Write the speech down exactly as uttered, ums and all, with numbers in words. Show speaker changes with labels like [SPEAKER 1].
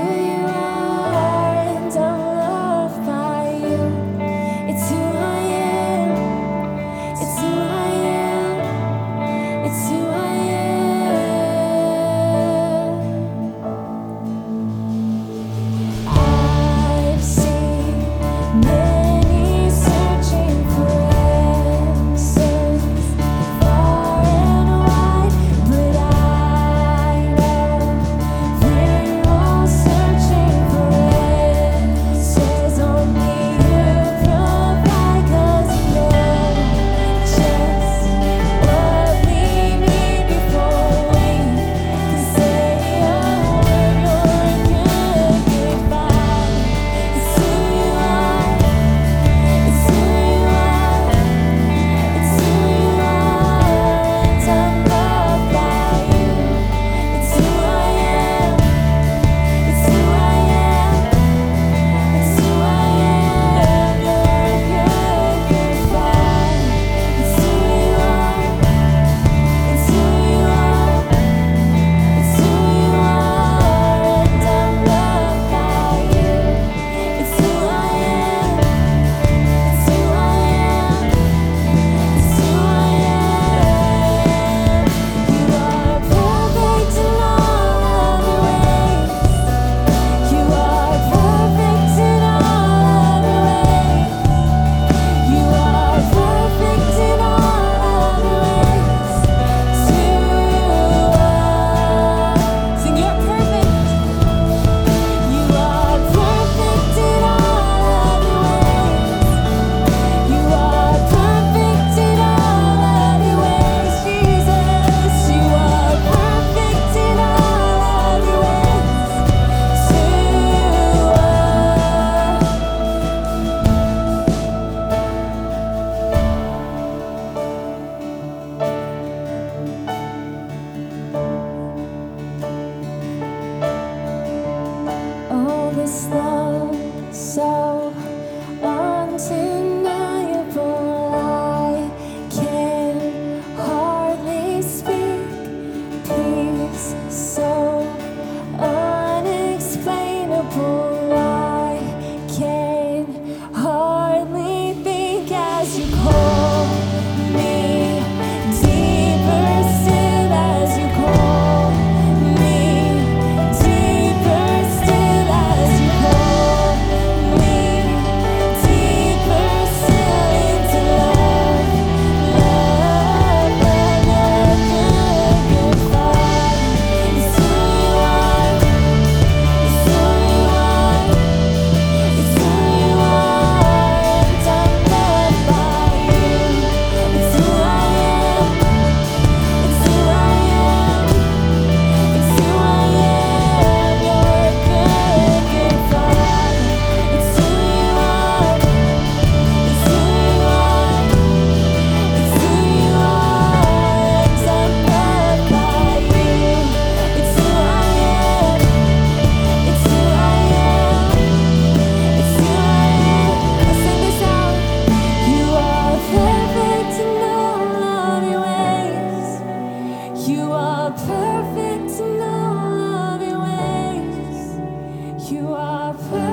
[SPEAKER 1] you are, and I'm loved by you. It's who I am. It's who I am. It's who I am. I've seen many searching for answers far and wide, but I know we're all searching for answers. Only you provide, 'cause you know just what we need before we can say a word. You're a good, good Father. It's who you are. It's who you are. It's who you are, and I'm loved by you. It's who I am. It's who I am. It's who I am. You're a good, good Father. It's who you are. It's who you are. It's who you are, and I'm loved by you. It's who I am. It's who I am. It's who I am. You are perfect in all of your ways. You are perfect in all of your ways. You are perfect in all of your ways to us. Sing, you're perfect. You are perfect in all of your ways. You are perfect in all of your ways, Jesus. You are perfect in all of your ways to us. Oh, this love so undeniable, I can hardly speak. Peace so unexplainable, I can hardly think as you call me deeper still, as you call me deeper still, as you call me deeper still into love, love, love, love, good, good Father. It's who you are. It's who you are. It's who you are, and I'm loved by you. It's who I am. It's who I am. It's who I am. You're a good, good Father. It's who you are. It's who you are. It's who you are, and I'm loved by you. It's who I am. It's who I am. It's who I am. Let's sing this out. You are perfect in all of your ways. You are perfect in all of your ways. You are perfect.